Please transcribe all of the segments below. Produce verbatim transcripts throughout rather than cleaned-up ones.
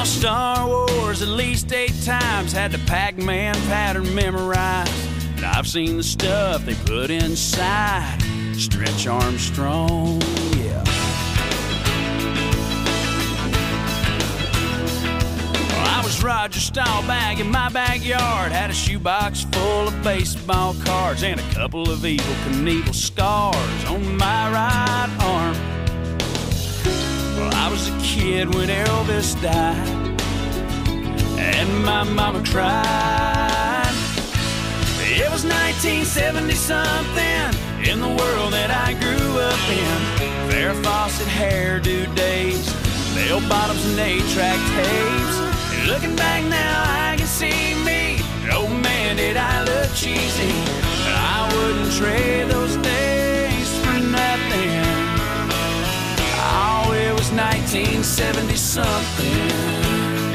Saw Star Wars at least eight times, had the Pac-Man pattern memorized. And I've seen the stuff they put inside Stretch Armstrong, yeah. Well, I was Roger Staubach in my backyard, had a shoebox full of baseball cards and a couple of Evel Knievel scars on my right arm. Well, I was a kid when Elvis died, and my mama cried. It was nineteen seventy something in the world that I grew up in. Farrah Fawcett hairdo days, bell bottoms and eight-track tapes. And looking back now, I can see me. Oh man, did I look cheesy. But I wouldn't trade those days for nothing. Oh, it was nineteen seventy something.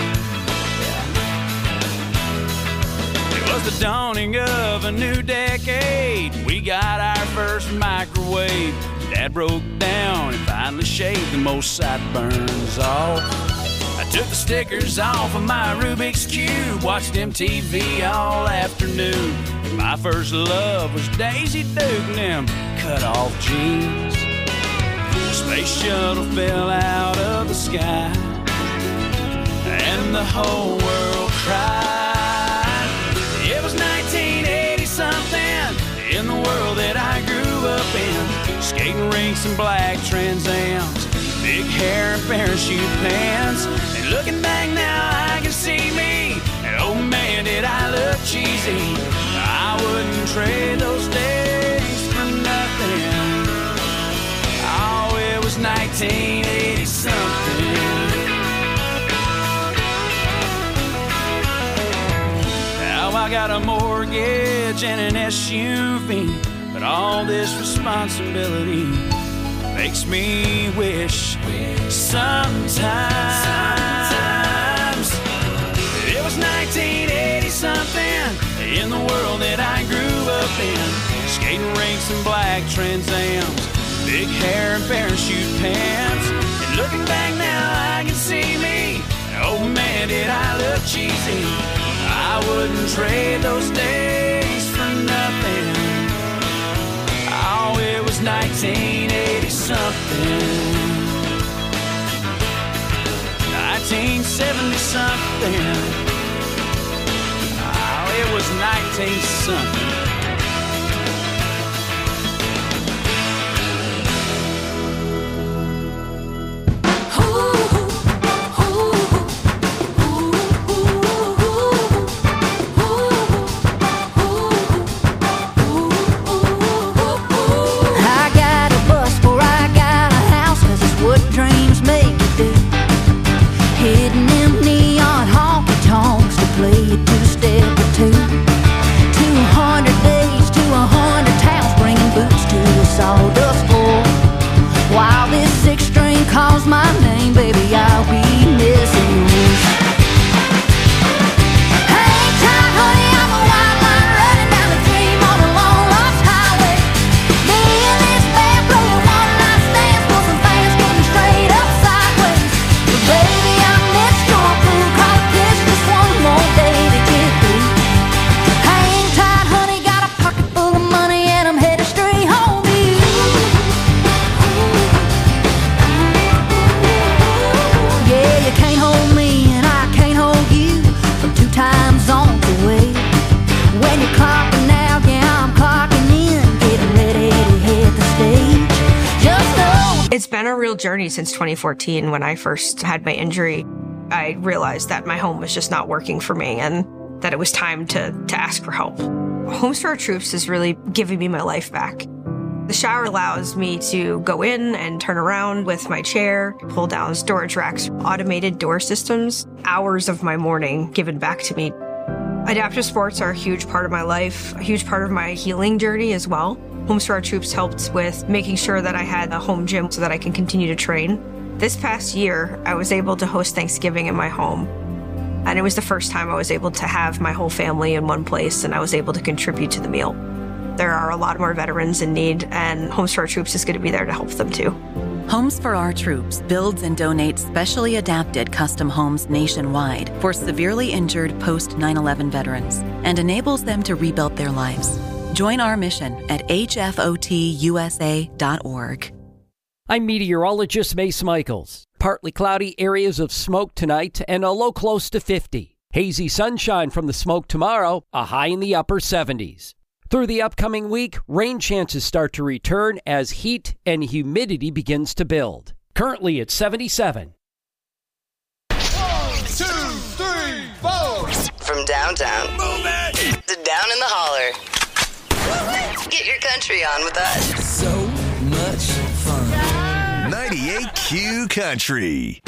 It was the dawning of a new decade. We got our first microwave. Dad broke down and finally shaved the most sideburns off. I took the stickers off of my Rubik's Cube, watched M T V all afternoon. My first love was Daisy Duke and them cut-off jeans. The space shuttle fell out of the sky, and the whole world cried. It was nineteen eighty something in the world that I grew up in. Skating rinks and black Trans Ams, big hair and parachute pants. And looking back now, I can see me. And oh man, did I look cheesy. I wouldn't trade those days for nothing. Oh, it was nineteen eighty something. I got a mortgage and an S U V, but all this responsibility makes me wish sometimes, sometimes it was nineteen eighty something in the world that I grew up in. Skating rinks and black Trans Ams, big hair and parachute pants. And looking back now, I can see me. Oh man, did I look cheesy. I wouldn't trade those days for nothing. Oh, it was nineteen eighty something. nineteen seventy something. Oh, it was nineteen something. Journey since twenty fourteen. When I first had my injury, I realized that my home was just not working for me and that it was time to, to ask for help. Homes for Our Troops is really giving me my life back. The shower allows me to go in and turn around with my chair, pull down storage racks, automated door systems, hours of my morning given back to me. Adaptive sports are a huge part of my life, a huge part of my healing journey as well. Homes for Our Troops helped with making sure that I had a home gym so that I can continue to train. This past year, I was able to host Thanksgiving in my home. And it was the first time I was able to have my whole family in one place and I was able to contribute to the meal. There are a lot more veterans in need and Homes for Our Troops is going to be there to help them too. Homes for Our Troops builds and donates specially adapted custom homes nationwide for severely injured post nine eleven veterans and enables them to rebuild their lives. Join our mission at H F O T U S A dot org. I'm meteorologist Mace Michaels. Partly cloudy areas of smoke tonight and a low close to fifty. Hazy sunshine from the smoke tomorrow, a high in the upper seventies. Through the upcoming week, rain chances start to return as heat and humidity begins to build. Currently at seventy-seven. One, two, three, four. From downtown Move it. to down in the holler. Get your country on with us. So much fun. ninety-eight Q Country.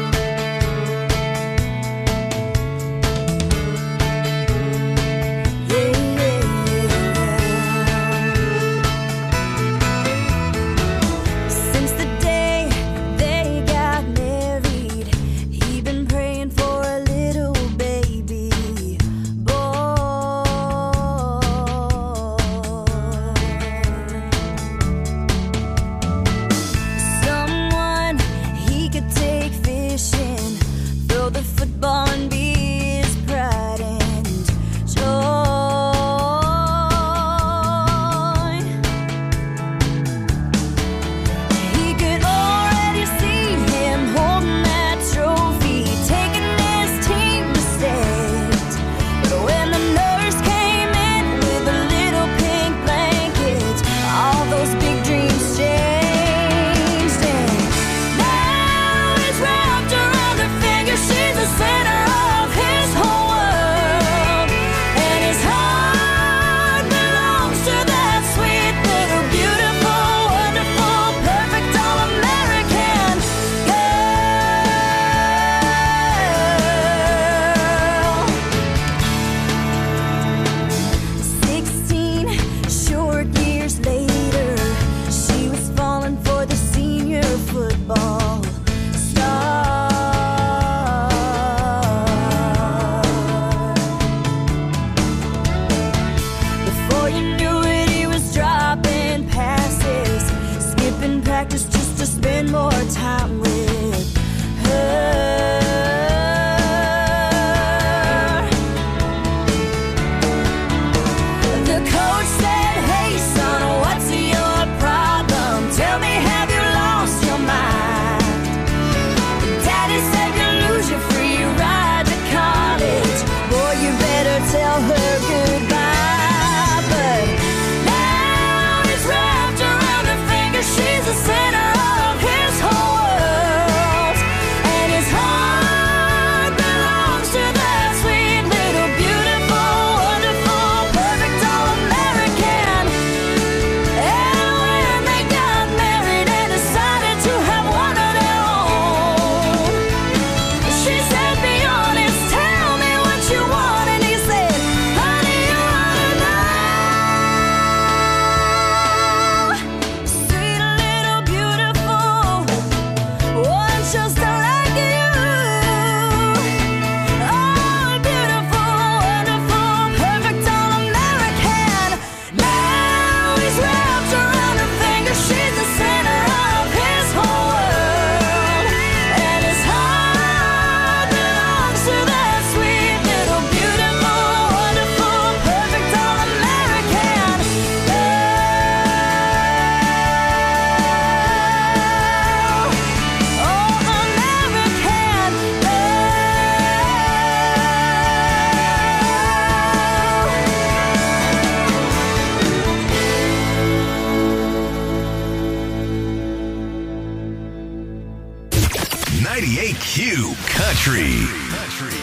ninety-eight Q Country. Country.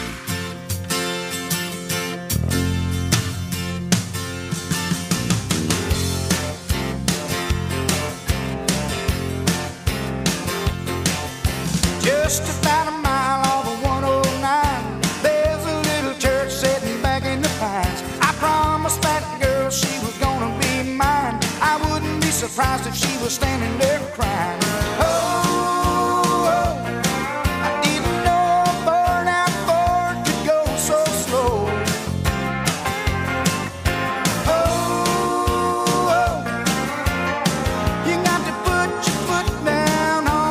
Just about a mile off of one oh nine, there's a little church sitting back in the pines. I promised that girl she was gonna be mine. I wouldn't be surprised if she was standing there crying. Oh, down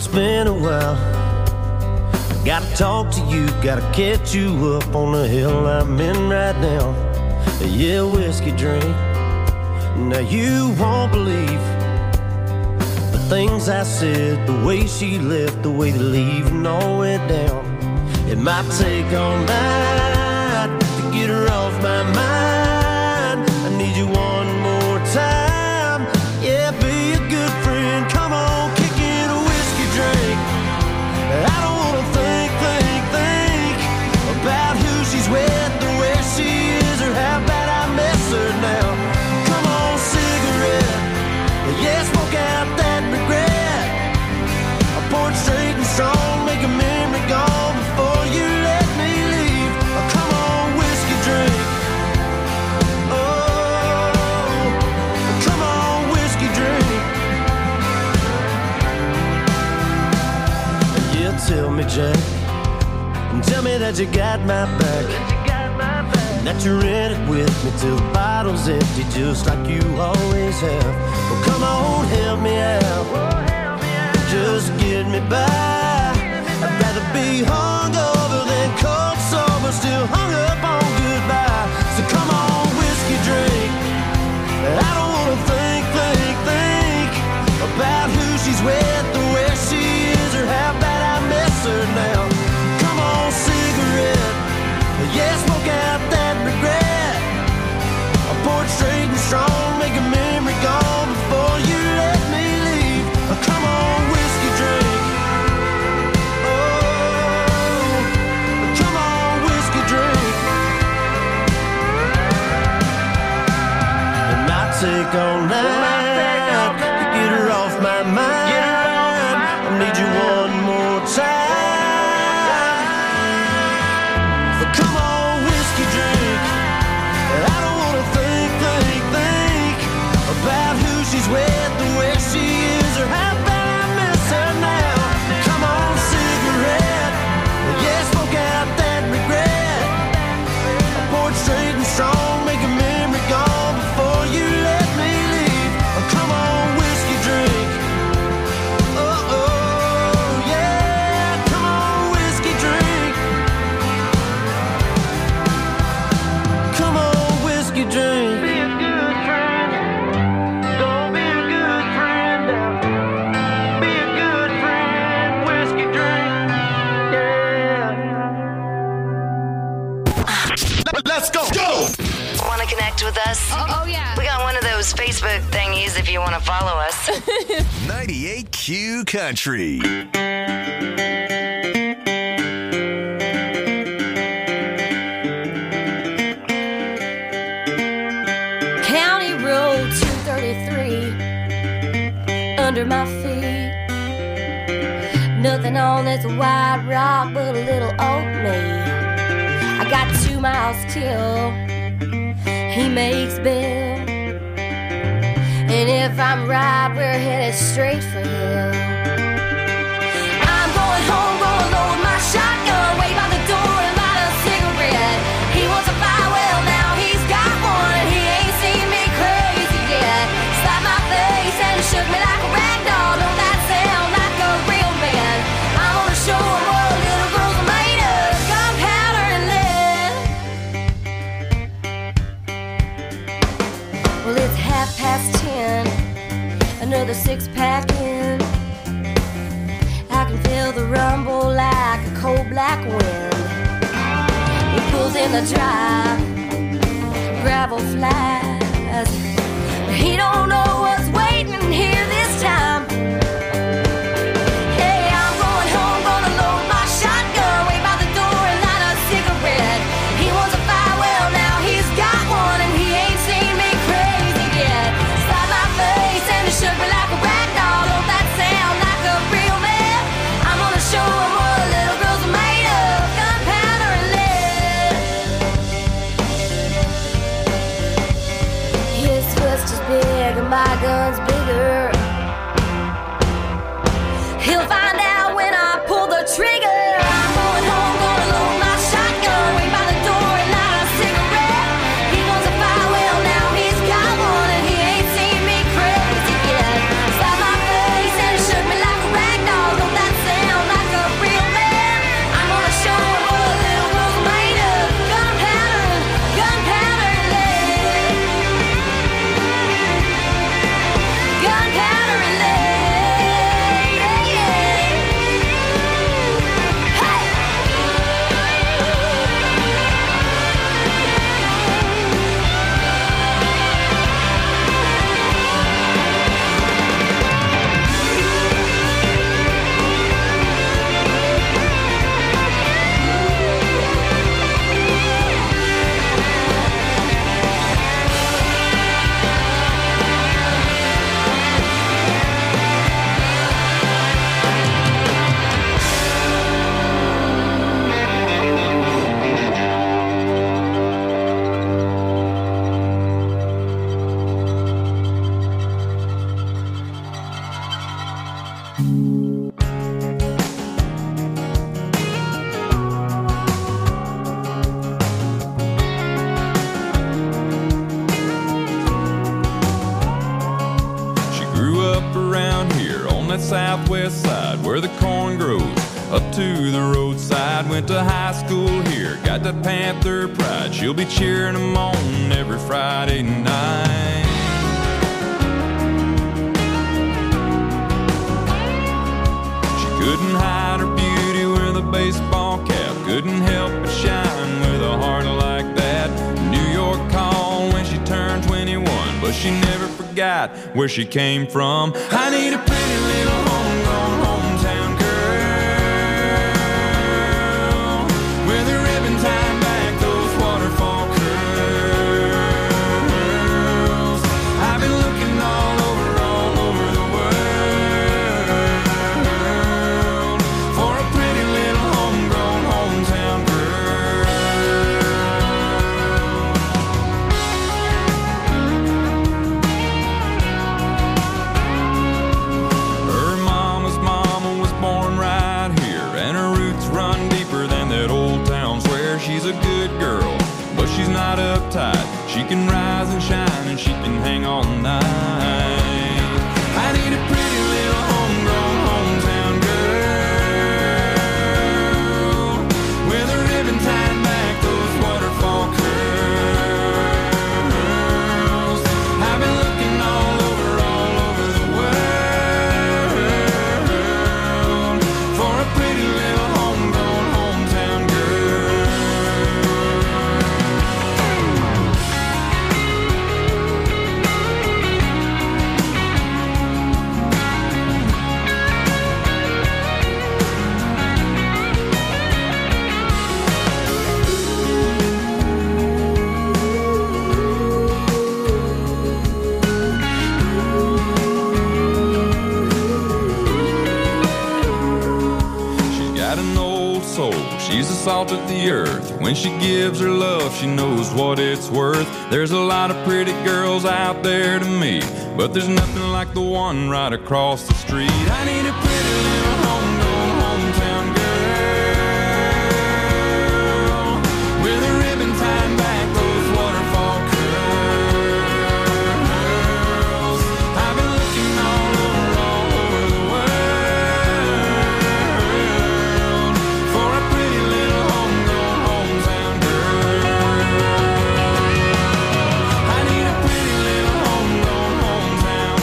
It's been a while. I gotta talk to you, gotta catch you up on the hill I'm in right now. Yeah, whiskey drink. Now you won't believe the things I said, the way she left, the way the leaving all went down. It might take all night to get her off my mind. I need you one more time. Yeah, be a good friend. Come on, kick in a whiskey drink. I don't wanna think, think, think about who she's with or where she is or how bad I miss her now. Come on, cigarette. Yeah, smoke out that regret. I pour it straight and strong, make a memory gone before you let me leave. Oh, come on, whiskey drink. Oh, come on, whiskey drink. Yeah, tell me, Jack, and tell me that you got my back, that you're in it with me till the bottle's empty, just like you always have. Well, come on, help me out, just get me by. I'd rather be hungover than cold sober, still hung up on goodbye. So come on, whiskey drink. I don't wanna think, think, think about who she's with or where she is or how bad I miss her now. Come on, cigarette. Yeah, smoke out that regret. I pour it straight and strong, make a memory gone before you let me leave. Oh, come on, whiskey drink. Oh, come on, whiskey drink. It might take all night to get her off my mind. I need you one more time. But come on, whiskey drink. I don't wanna think, think, think about who she's with or where she is or how bad I miss her now. Come on, cigarette. Yeah, smoke out that regret. I pour it straight and strong, make a memory gone before you let me leave. Oh, come on, whiskey drink. Oh, oh, yeah, come on, whiskey drink. Come on, whiskey drink. Be a good friend. Don't be a good friend now. Be a good friend. Whiskey drink. Yeah. Let's go. Go. Want to connect with us? Oh, yeah. We got one of those Facebook thingies if you want to follow us. ninety-eight Q Country. County Road two thirty-three under my feet. Nothing on this white rock but a little old me. I got two miles till he makes bail. And if I'm right, we're headed straight for hell. I'm going home, gonna load my shotgun, wait by the door and light a cigarette. He wants a fire, well now he's got one, and he ain't seen me crazy yet. Slapped my face and shook me like a rag doll. Don't that sound like a real man? I'm gonna show him what little girls are made of, gunpowder and lead. Well, it's half past ten, another six pack in. I can feel the rumble like a cold black wind. He pulls in the drive, gravel flies. He don't know what's waiting here this time. Hey, I'm going home, gonna load my shotgun, wait by the door and light a cigarette. He wants a fire, well now he's got one, and he ain't seen me crazy yet. Slapped my face and he shook me like a rag doll. Don't that sound like a real man? I'm gonna show him what little girls are made of, gunpowder and lead. His fist is big and my gun where the corn grows. Up to the roadside, went to high school here. Got that Panther pride, she'll be cheering them on every Friday night. She couldn't hide her beauty with a baseball cap, couldn't help but shine with a heart like that. New York called when she turned twenty-one, but she never forgot where she came from. I need a pretty little homegrown hometown girl with a ribbon tied back those waterfall curls. I've been looking all over, all over the world for a pretty little homegrown hometown she's not uptight. She can rise and shine and she can hang all night. I need a pretty little homegrown hometown girl with a ribbon tied back those waterfall curls. I've been looking all over, all over the world for a pretty little homegrown hometown girl. She's the salt of the earth. When she gives her love, she knows what it's worth. There's a lot of pretty girls out there to me, but there's nothing like the one right across the street. I need a pretty little homegrown hometown girl with a ribbon tied back those waterfall curls. I've been looking all over, all over the world for a pretty little homegrown hometown girl. I need a pretty little homegrown hometown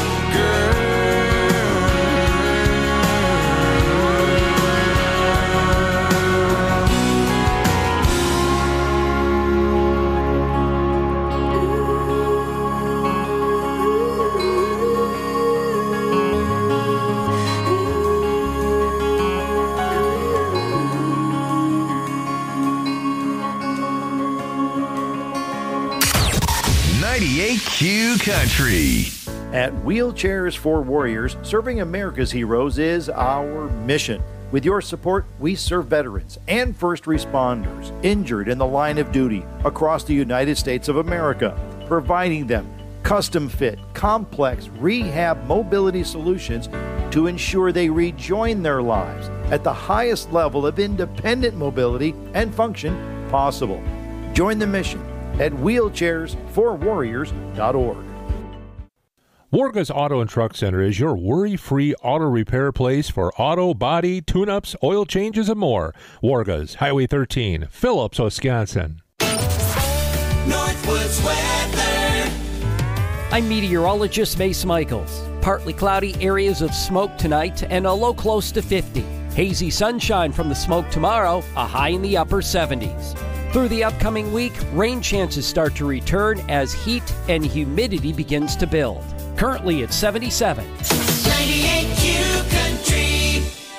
ninety-eight Q Country. At Wheelchairs for Warriors, serving America's heroes is our mission. With your support, we serve veterans and first responders injured in the line of duty across the United States of America, providing them custom-fit, complex rehab mobility solutions to ensure they rejoin their lives at the highest level of independent mobility and function possible. Join the mission at wheelchairs for warriors dot org. Warga's Auto and Truck Center is your worry-free auto repair place for auto, body, tune-ups, oil changes, and more. Warga's, Highway thirteen, Phillips, Wisconsin. Northwoods weather. I'm meteorologist Mace Michaels. Partly cloudy areas of smoke tonight and a low close to fifty. Hazy sunshine from the smoke tomorrow, a high in the upper seventies. Through the upcoming week, rain chances start to return as heat and humidity begins to build. Currently at seventy-seven. ninety-eight Q Country.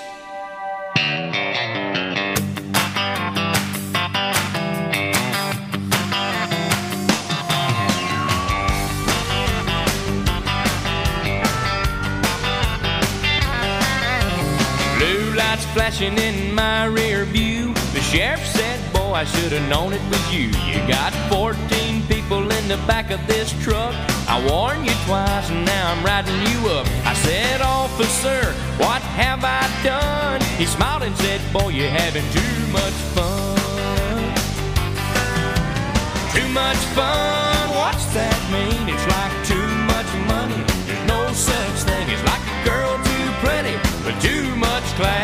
Blue lights flashing in my rear view. The sheriff said, boy, I should have known it was you. You got fourteen people in the back of this truck. I warned you twice and now I'm riding you up. I said, officer, what have I done? He smiled and said, boy, you're having too much fun. Too much fun, what's that mean? It's like too much money. There's no such thing. It's like a girl too pretty with too much class.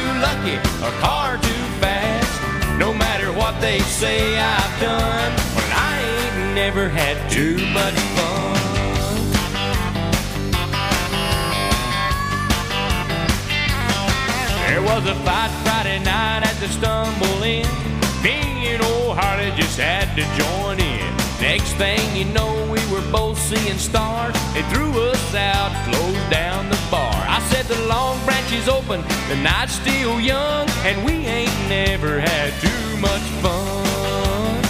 lucky, a car too fast. No matter what they say I've done, well, I ain't never had too much fun. There was a fight Friday night at the Stumble Inn. Me and old Harley just had to join in. Next thing you know, we were both seeing stars. They threw us out, closed down the bar. I said the Long Branch is open, the night's still young, and we ain't never had too much fun.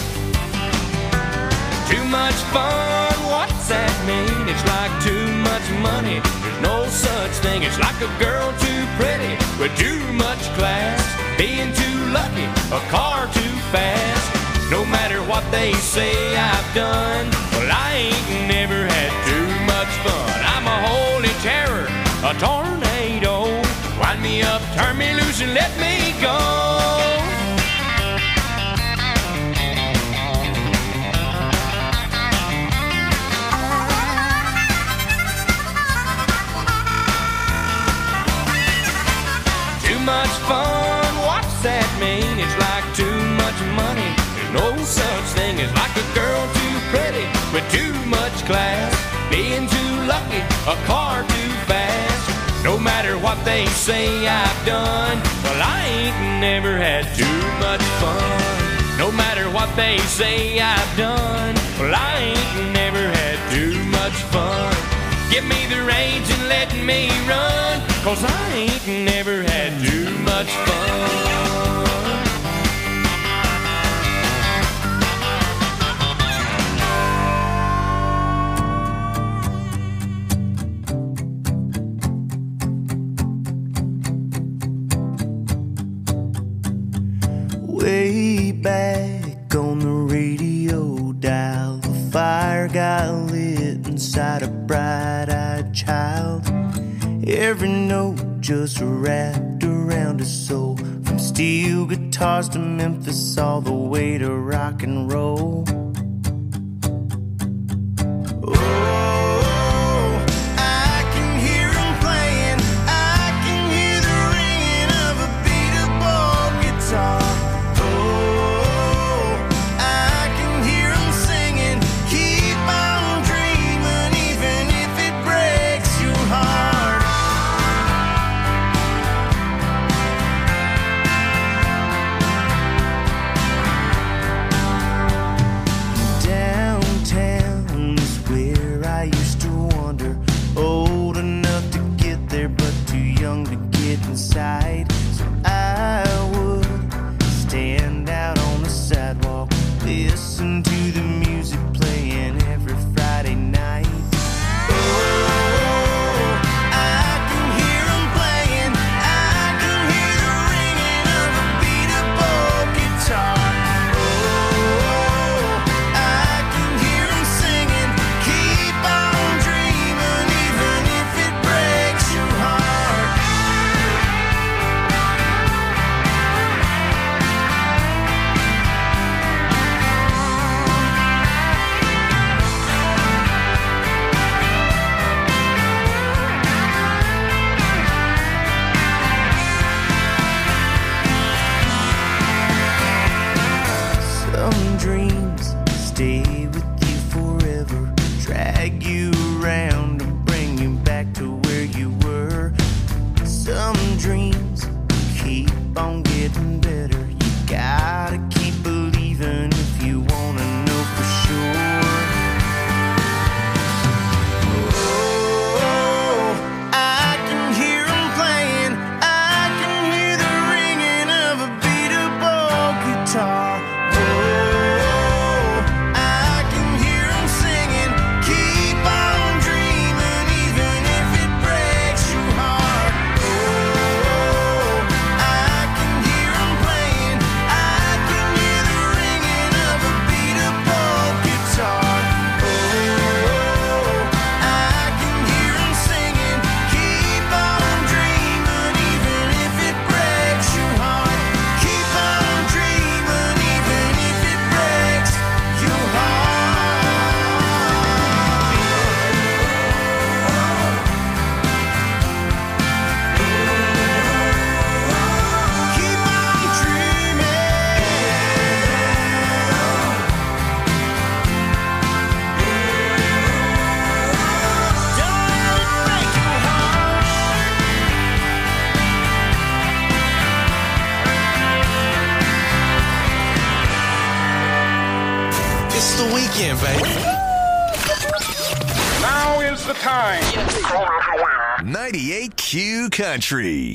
Too much fun, what's that mean? It's like too much money, there's no such thing. It's like a girl too pretty with too much class, being too lucky, a car too fast. No matter what they say I've done, well, I ain't never had too much fun. I'm a holy terror, a tornado. Wind me up, turn me loose, and let me go. Too much fun, what's that mean? It's like too much money, there's no such thing as like a girl too pretty with too much class, being too lucky, a car too fast. No matter what they say I've done, well, I ain't never had too much fun. No matter what they say I've done, well, I ain't never had too much fun. Give me the reins and let me run, 'cause I ain't never had too much fun. Way back on the radio dial, the fire got lit inside a bright-eyed child. Every note just wrapped around his soul, from steel guitars to Memphis all the way to rock and roll. Oh, I can hear 'em singing, keep on weekend, baby. Now is the time. ninety-eight Q Country.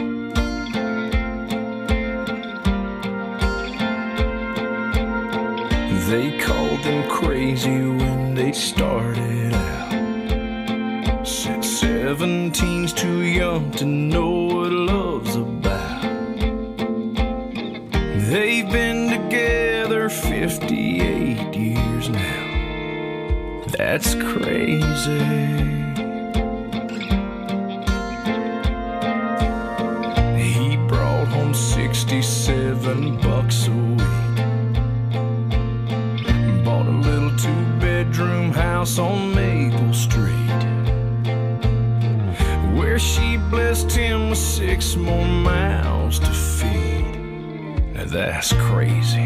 They called them crazy when they started out. Said seventeen's too young to know what love's about. They've been together fifty-eight years now. That's crazy. He brought home sixty-seven bucks a week. Bought a little two-bedroom house on Maple Street, where she blessed him with six more mouths to feed. Now that's crazy.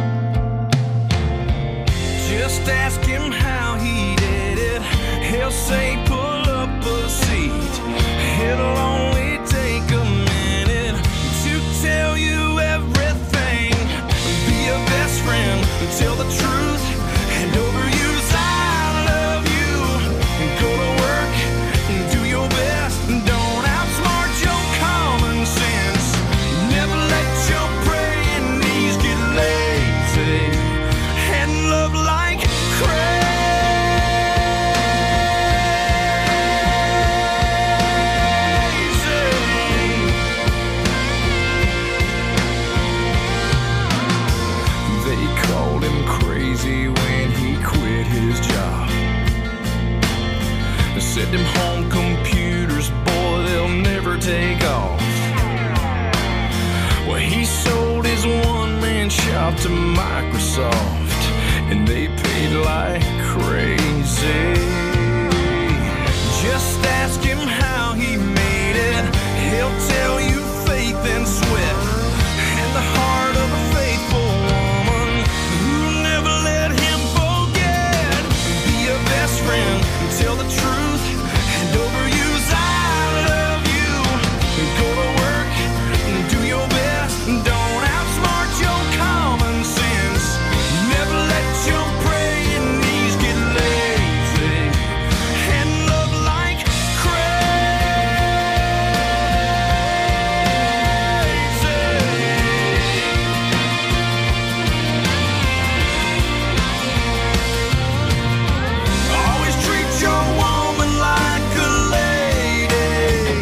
Just ask him how he did it. He'll say pull up a seat. It'll only take a minute to tell you everything. Be a best friend, tell the truth, and overuse I love you. Go to work and do your best. Don't outsmart your common sense. Never let your praying knees get lazy. And love like crazy. They called him crazy when he quit his job. They said them home computers, boy, they'll never take off. Well, he sold his one-man shop to Microsoft, and they paid like crazy. Just ask him how he made it. He'll tell you faith and sweat, and the heart of a faithful woman who never let him forget. Be a best friend, tell the truth, and overuse I love you. Go to work and do your best. Don't outsmart your common sense. Never let your praying knees get lazy. And love like always treat your woman like a lady.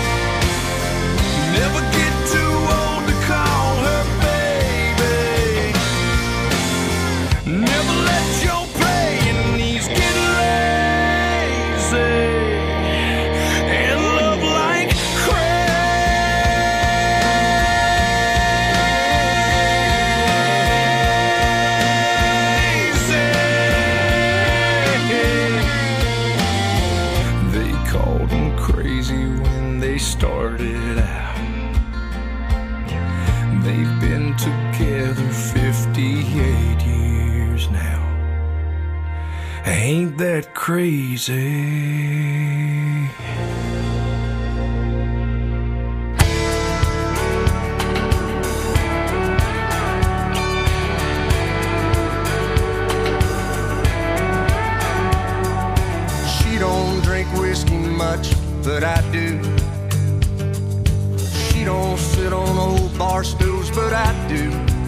Never get too old to call her baby. Never let your praying knees get lazy. And love like crazy. They called him crazy when they started out. They've been together fifty-eight years now. Ain't that crazy? She don't drink whiskey much, but I do. She don't sit on old bar stools, but I do.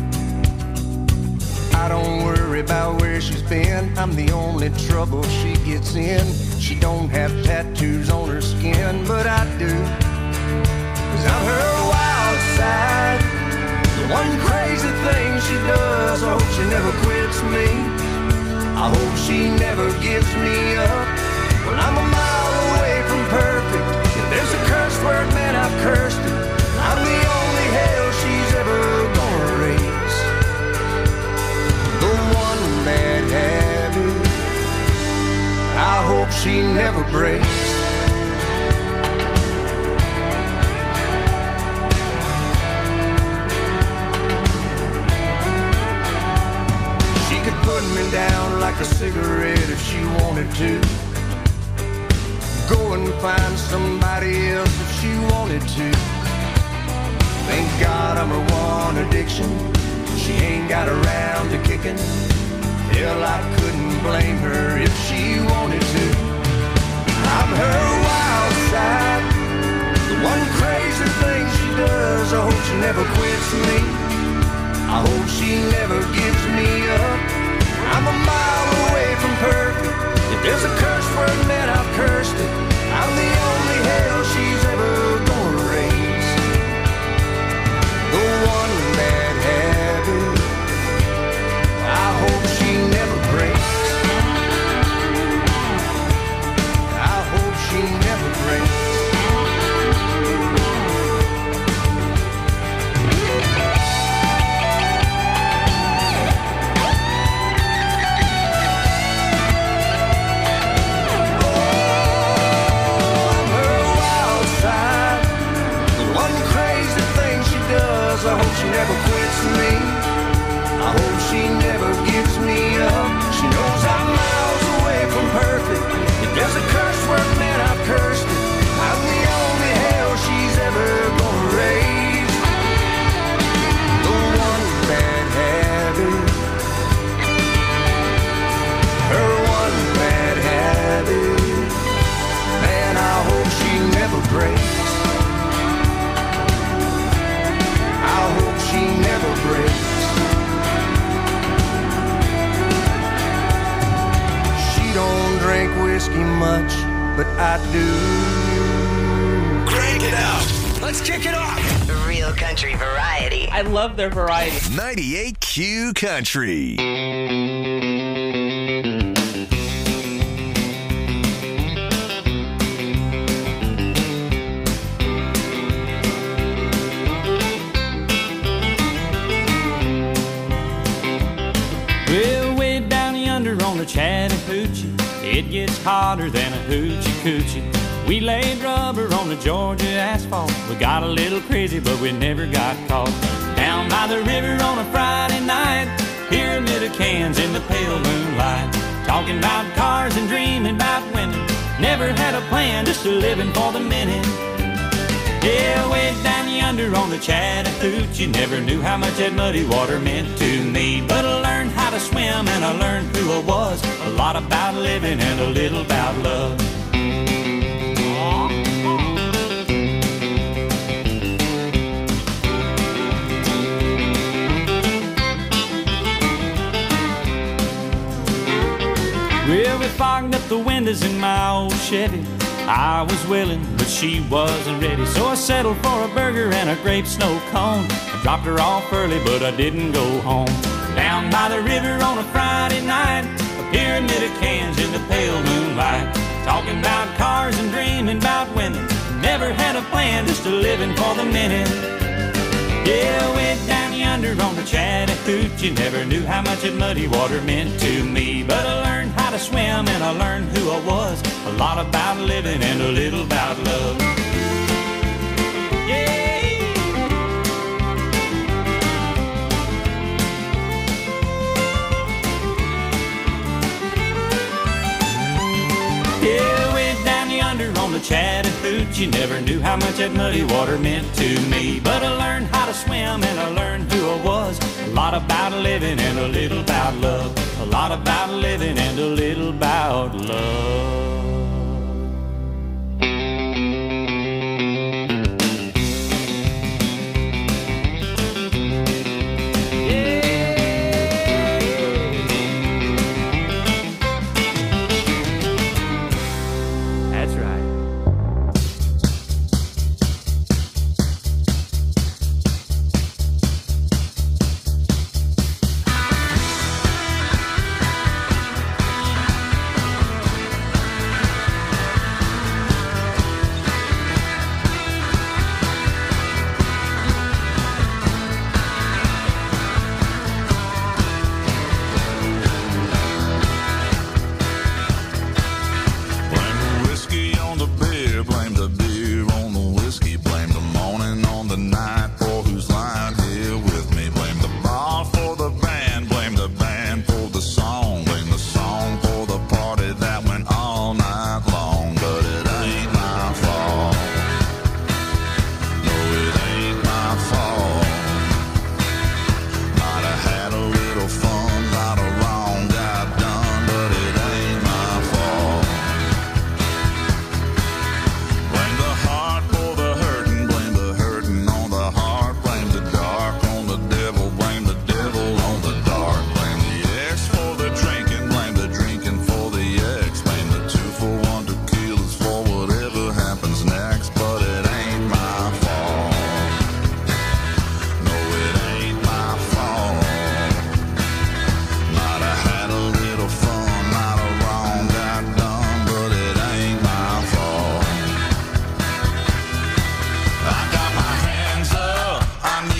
I don't worry about where she's been. I'm the only trouble she gets in. She don't have tattoos on her skin, but I do. 'Cause I'm her wild side. The one crazy thing she does. I hope she never quits me. I hope she never gives me up. Well, I'm a mile away from perfect. If there's a curse word, man, I've cursed it. I'm the only hell she's ever gonna raise. The one bad habit I hope she never breaks. She could put me down like a cigarette if she wanted to. Go and find somebody else if she wanted to. Thank God I'm her one addiction. She ain't got around to kicking. Hell, I couldn't blame her if she wanted to. I'm her wild side, the one crazy thing she does. I hope she never quits me. I hope she never gives me up. I'm a mile away from perfect. If there's a curse word, man, I've cursed it. I'm the only hell she's ever gonna raise. The one bad habit I hope she never breaks. I hope she never breaks. I hope she never quits me. I hope she never gives me up. She knows I'm miles away from perfect. If there's a curse word, man, I've cursed it. I'm the only hell she's ever gonna raise. The one bad habit, her one bad habit, man, I hope she never breaks. I hope she never breaks. She don't drink whiskey much, but I do. Crank it up. Let's kick it off. Real country variety. I love their variety. ninety-eight Q Country. Well, way down yonder on the Chattahoochee, it gets hotter than a hoochie coochie. We laid rubber on the Georgia asphalt. We got a little crazy, but we never got caught. Down by the river on a Friday night, pyramid of cans in the pale moonlight. Talking about cars and dreaming about women. Never had a plan, just a living for the minute. Yeah, way down yonder on the Chattahoochee, never knew how much that muddy water meant to me. But I learned how to swim and I learned who I was. A lot about living and a little about love. Well, we fogged up the windows in my old Chevy. I was willing, but she wasn't ready. So I settled for a burger and a grape snow cone. I dropped her off early, but I didn't go home. Down by the river on a Friday night, a pyramid of cans in the pale moonlight. Talking about cars and dreaming about women. Never had a plan, just a living for the minute. Yeah, way down yonder on the Chattahoochee, never knew how much that muddy water meant to me. But I learned how to swim and I learned who I was. A lot about living and a little about love. Yeah. Yeah, way down yonder on the Chattahoochee, never knew how much that muddy water meant to me. But I learned how to swim and I learned who I was. A lot about living and a little about love. A lot about living and a little about love.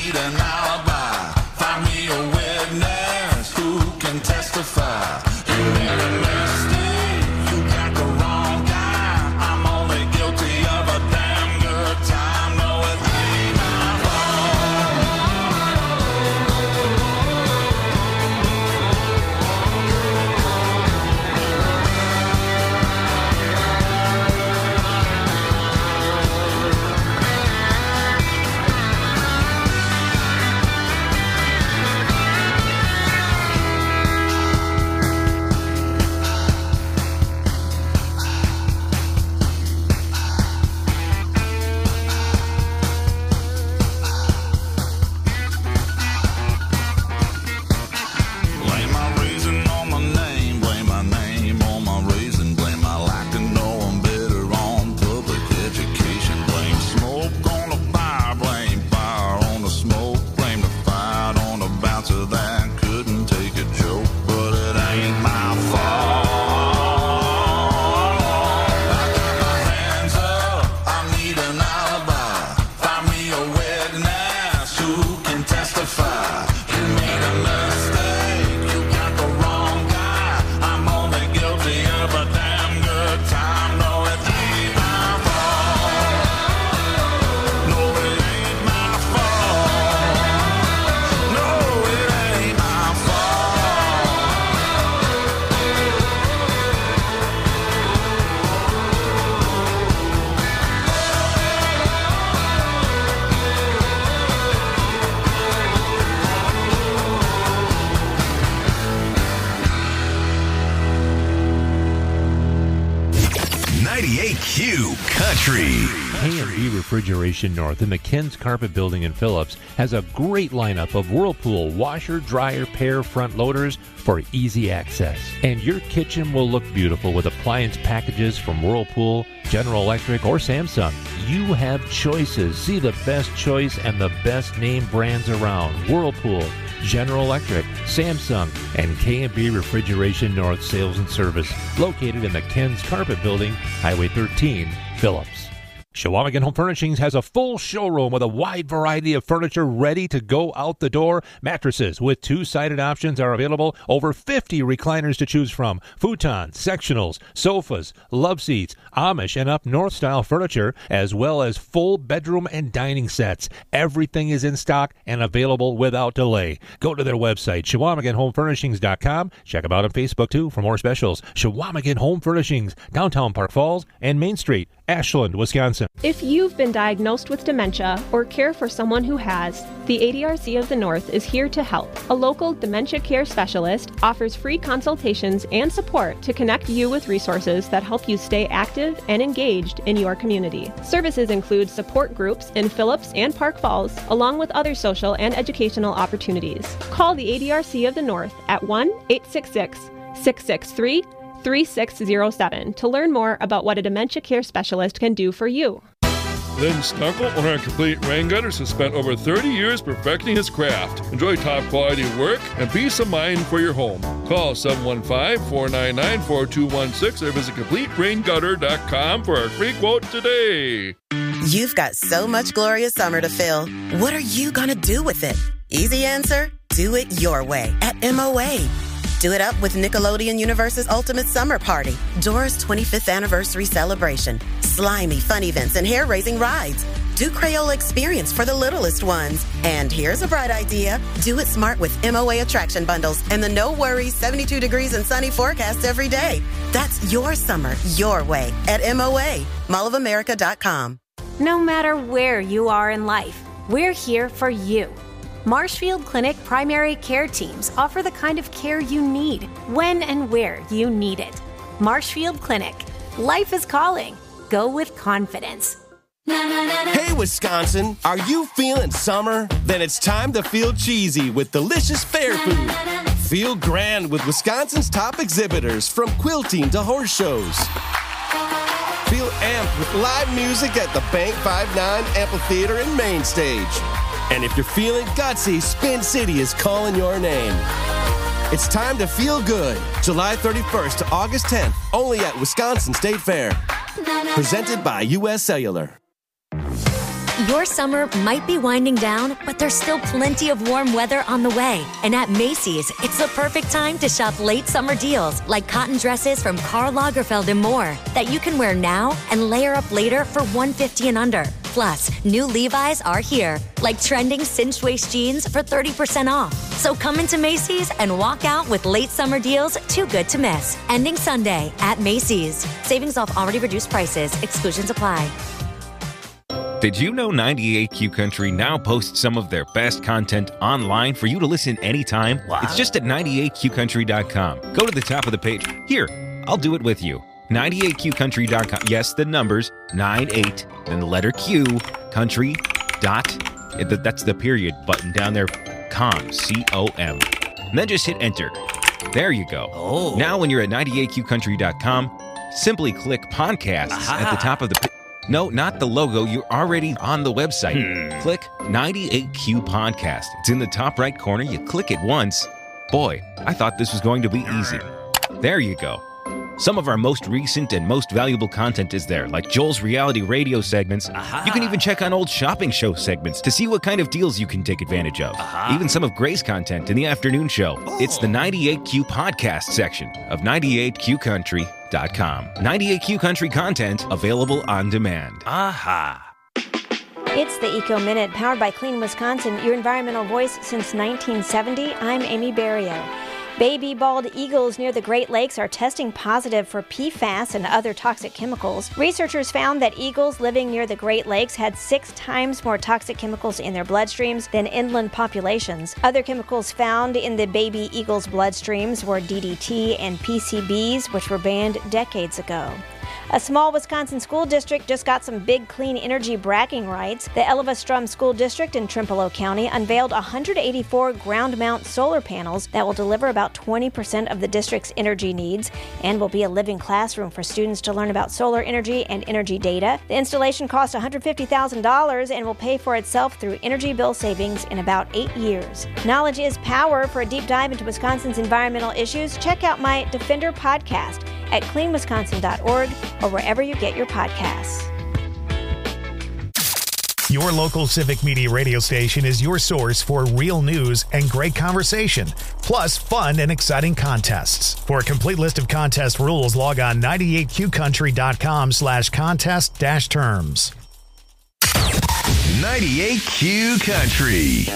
need an alibi. Find me a witness who can testify. You made a mistake, you got the wrong guy. I'm only guilty of a damn good time. No, it ain't my ninety-eight Q Country. K and B Refrigeration North in the Ken's Carpet Building in Phillips has a great lineup of Whirlpool washer, dryer, pair front loaders for easy access. And your kitchen will look beautiful with appliance packages from Whirlpool, General Electric, or Samsung. You have choices. See the best choice and the best name brands around. Whirlpool, General Electric, Samsung, and K and B Refrigeration North Sales and Service, located in the Ken's Carpet Building, Highway thirteen, Phillips. Chequamegon Home Furnishings has a full showroom with a wide variety of furniture ready to go out the door. Mattresses with two-sided options are available. Over fifty recliners to choose from. Futons, sectionals, sofas, love seats, Amish and up north style furniture, as well as full bedroom and dining sets. Everything is in stock and available without delay. Go to their website, Chequamegon Home Furnishings dot com. Check them out on Facebook, too, for more specials. Chequamegon Home Furnishings, downtown Park Falls and Main Street, Ashland, Wisconsin. If you've been diagnosed with dementia or care for someone who has, the A D R C of the North is here to help. A local dementia care specialist offers free consultations and support to connect you with resources that help you stay active and engaged in your community. Services include support groups in Phillips and Park Falls, along with other social and educational opportunities. Call the A D R C of the North at one eight six six, six six three, three six zero seven to learn more about what a dementia care specialist can do for you. Lynn Stunkel, owner of Complete Rain Gutters, has spent over thirty years perfecting his craft. Enjoy top quality work and peace of mind for your home. Call seven one five, four nine nine, four two one six or visit complete rain gutter dot com for a free quote today. You've got so much glorious summer to fill. What are you going to do with it? Easy answer, do it your way at M O A. Do it up with Nickelodeon Universe's Ultimate Summer Party, Dora's twenty-fifth anniversary celebration, slimy fun events and hair-raising rides. Do Crayola Experience for the littlest ones. And here's a bright idea. Do it smart with M O A attraction bundles and the no worries seventy-two degrees and sunny forecast every day. That's your summer, your way at M O A, mall of america dot com. No matter where you are in life, we're here for you. Marshfield Clinic primary care teams offer the kind of care you need, when and where you need it. Marshfield Clinic. Life is calling. Go with confidence. Hey, Wisconsin, are you feeling summer? Then it's time to feel cheesy with delicious fair food. Feel grand with Wisconsin's top exhibitors, from quilting to horse shows. Feel amped with live music at the Bank five nine Amphitheater and Main Stage. And if you're feeling gutsy, Spin City is calling your name. It's time to feel good. July thirty-first to August tenth, only at Wisconsin State Fair. Presented by U S Cellular. Your summer might be winding down, but there's still plenty of warm weather on the way. And at Macy's, it's the perfect time to shop late summer deals like cotton dresses from Karl Lagerfeld and more that you can wear now and layer up later for one hundred fifty dollars and under. Plus, new Levi's are here, like trending cinched waist jeans for thirty percent off. So come into Macy's and walk out with late summer deals too good to miss. Ending Sunday at Macy's. Savings off already reduced prices. Exclusions apply. Did you know ninety-eight Q Country now posts some of their best content online for you to listen anytime? Wow. It's just at ninety-eight q country dot com. Go to the top of the page. Here, I'll do it with you. ninety-eight q country dot com. Yes, the numbers, ninety-eight, then the letter Q, country, dot, that's the period button down there, com, C O M. And then just hit enter. There you go. Oh. Now when you're at ninety-eight q country dot com, simply click podcasts Aha. at the top of the page. No, not the logo. You're already on the website. Hmm. Click ninety-eight Q Podcast. It's in the top right corner. You click it once. Boy, I thought this was going to be easy. There you go. Some of our most recent and most valuable content is there, like Joel's reality radio segments. Aha. You can even check on old shopping show segments to see what kind of deals you can take advantage of. Aha. Even some of Gray's content in the afternoon show. Oh. It's the ninety-eight Q Podcast section of ninety-eight q country dot com. ninety-eight Q Country content available on demand. Aha. It's the Eco Minute, powered by Clean Wisconsin, your environmental voice since nineteen seventy. I'm Amy Barrio. Baby bald eagles near the Great Lakes are testing positive for P FAS and other toxic chemicals. Researchers found that eagles living near the Great Lakes had six times more toxic chemicals in their bloodstreams than inland populations. Other chemicals found in the baby eagles' bloodstreams were D D T and P C Bs, which were banned decades ago. A small Wisconsin school district just got some big clean energy bragging rights. The Elva-Strum School District in Trempealeau County unveiled one hundred eighty-four ground-mount solar panels that will deliver about twenty percent of the district's energy needs and will be a living classroom for students to learn about solar energy and energy data. The installation cost one hundred fifty thousand dollars and will pay for itself through energy bill savings in about eight years. Knowledge is power. For a deep dive into Wisconsin's environmental issues, check out my Defender podcast at clean wisconsin dot org or wherever you get your podcasts. Your local Civic Media radio station is your source for real news and great conversation, plus fun and exciting contests. For a complete list of contest rules, log on ninety-eight q country dot com slash contest dash terms. ninety-eight Q Country.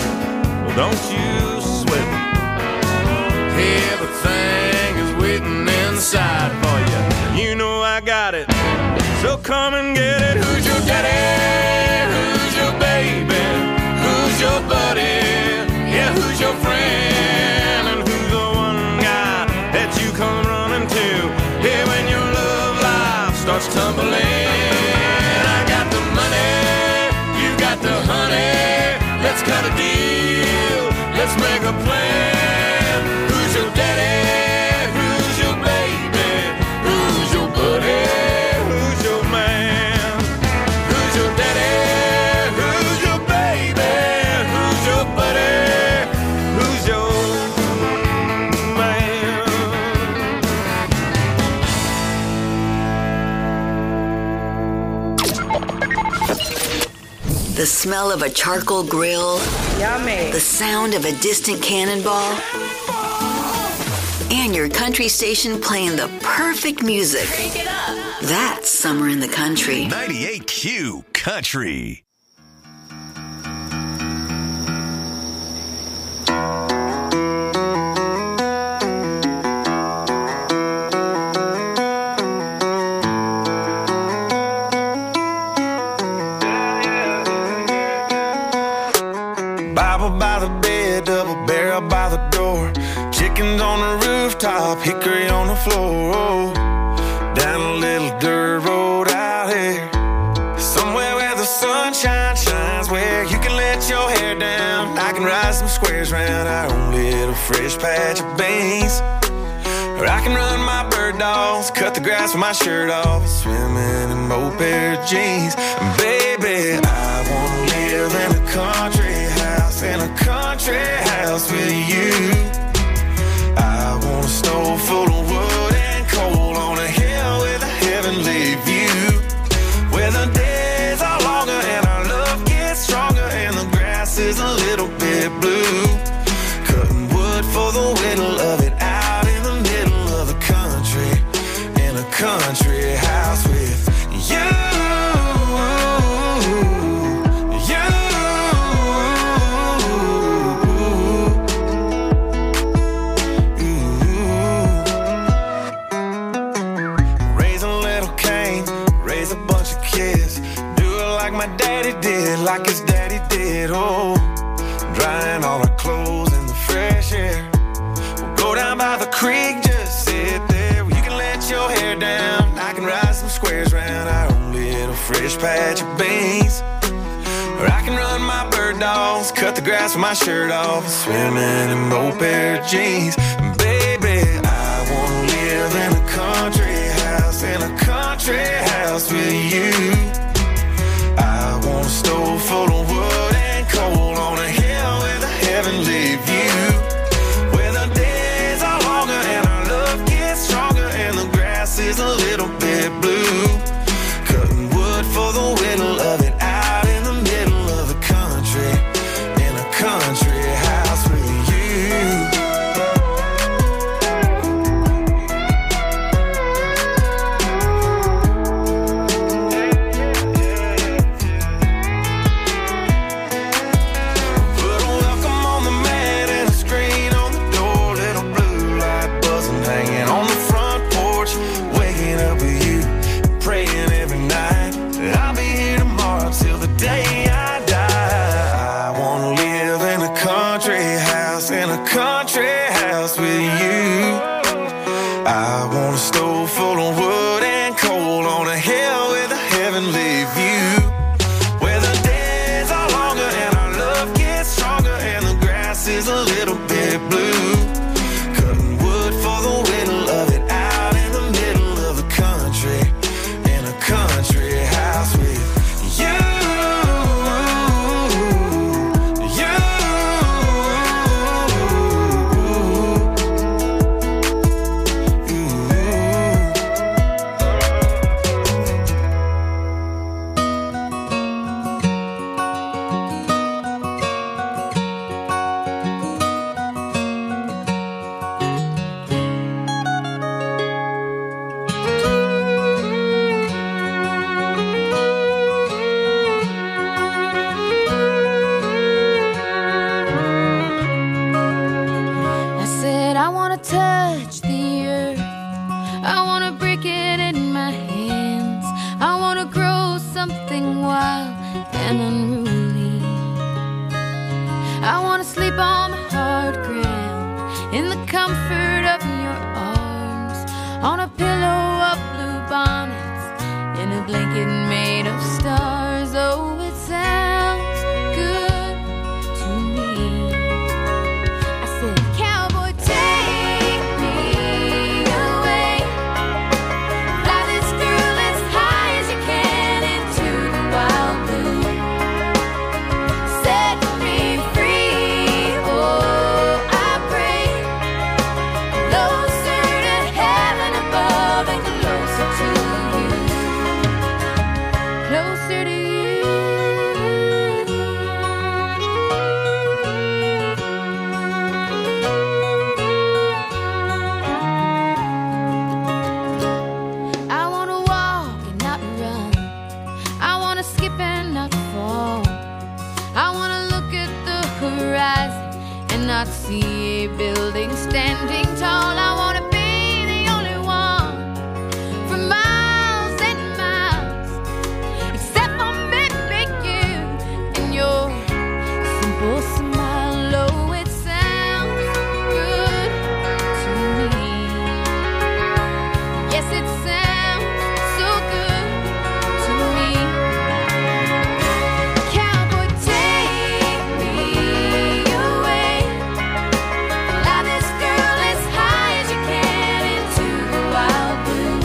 Don't you sweat. Everything is waiting got it. So come and get it. Who's your daddy? Who's your baby? Who's your buddy? Yeah, who's your friend? And who's the one guy that you come running to? Yeah, when your love life starts tumbling. I got the money, you got the honey. Let's cut a deal, let's make a plan. Who's your daddy? Who's your baby? Who's your buddy? Who's your man? Who's your daddy? Who's your baby? Who's your buddy? Who's your man? The smell of a charcoal grill. Yummy. The sound of a distant cannonball. And your country station playing the perfect music. Crank it up. That's summer in the country. ninety-eight Q Country. Bible by the bed, double barrel by the door. Chickens on the rooftop, hickory on the floor. Oh, down a little dirt road out here, somewhere where the sunshine shines, where you can let your hair down. I can ride some squares round our own little fresh patch of beans. Or I can run my bird dogs, cut the grass with my shirt off, swimming in both pair of jeans. And baby, I wanna live in a country house, in a country house with you. I want a stove full of wood and coal on a hill with a heavenly view, where the days are longer and our love gets stronger and the grass is a little bit blue. Cutting wood for the whittle of it out in the middle of the country, in a country house with you. Did like his daddy did, oh, drying all our clothes in the fresh air. We'll go down by the creek, just sit there. You can let your hair down, I can ride some squares round our own little fresh patch of beans. Or I can run my bird dogs, cut the grass with my shirt off, swimming in both pair of jeans. And baby, I wanna live in a country house, in a country house with you. I want a stove full of wood and coal on a hill with a heavenly view, where the days are longer and our love gets stronger and the grass is a little bit blue. Cutting wood for the whittle of it out in the middle of the country, in a country house with you. and unruly. I wanna sleep on the hard ground in the comfort of your arms, on a pillow of blue bonnets, in a blanket made of stars. Oh, it sounds good to me. I said, cowboy, take me away. Fly this girl as high as you can into the wild blue. Set me free, oh, I pray. Closer to heaven above and closer to you. Closer to you. I wanna walk and not run. I wanna skip and not fall. I wanna look at the horizon and not see a building standing tall. I wanna be the only one for miles and miles, except for maybe you and your simple smile. Oh, it sounds good to me. Yes, it sounds so good to me. Cowboy, take me away. Fly this girl as high as you can into the wild blue.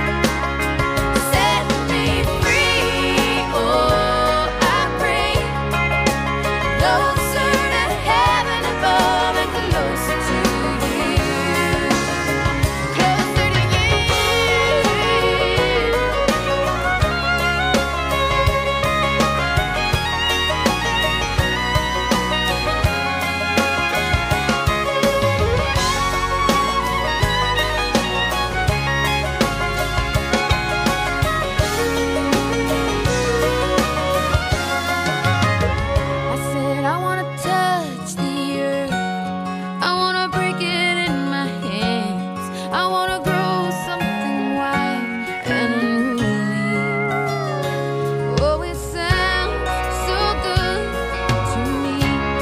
Set me free, oh, I pray. Closer to heaven above and closer to you. Closer to you. I said I wanna touch the earth. I wanna break it in my hands. I wanna grow something white and unruly. Oh, it sounds so good to me.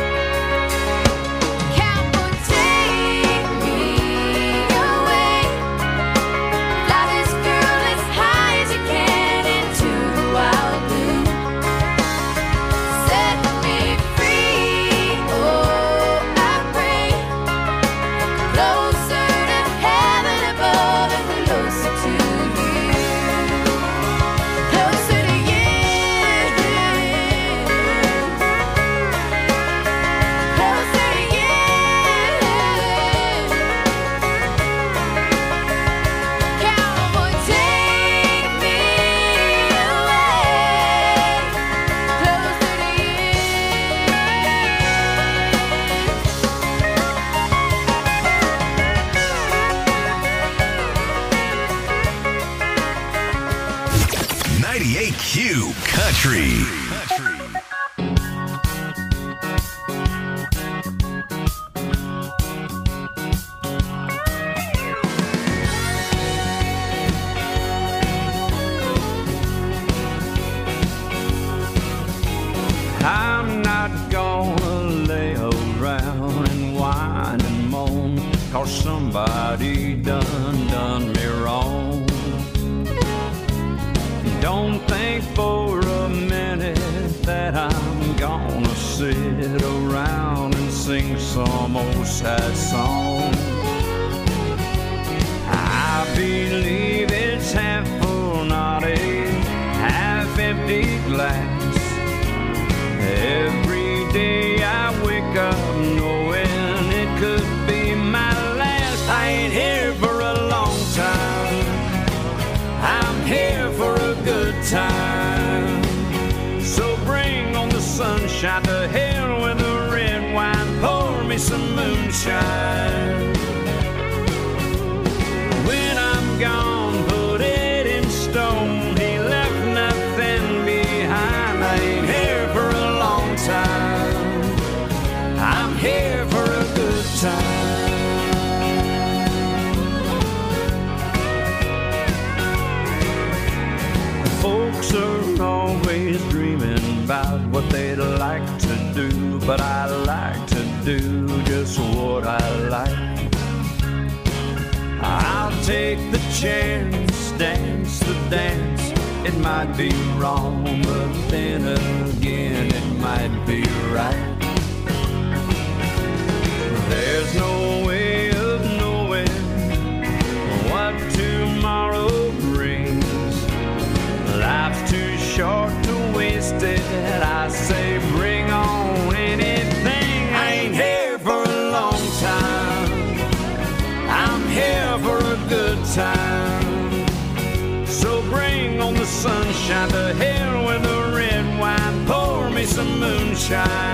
Cowboy, take me away. Fly this girl as high as you can into the wild blue. Set me free, oh, I pray. Closer to heaven above and closer to you. Closer to you. Closer to you. Cowboy, take me away. Closer to ninety-eight Q Country. I'm not gonna lay around and whine and moan, 'cause somebody done done me wrong. Don't think for a minute that I'm gonna sit around and sing some old sad song. I believe it's half full, not a half empty glass. Every day I wake up knowing it could be my last. I ain't here for a long time, I'm here for a good time. So bring on the sunshine, to hell with the red wine, pour me some moonshine. When I'm gone, put it in stone, he left nothing behind. I ain't here for a long time, I'm here for a good time. Folks are always dreaming about what they'd like to do, but I like to do just what I like. I'll take the chance, dance the dance. It might be wrong, but then again it might be right. There's no way of knowing what tomorrow brings. Life's too short to waste it. I say bring on anything. I ain't here for a long time. I'm here for a good time. So bring on the sunshine, to hell with the red wine. Pour me some moonshine.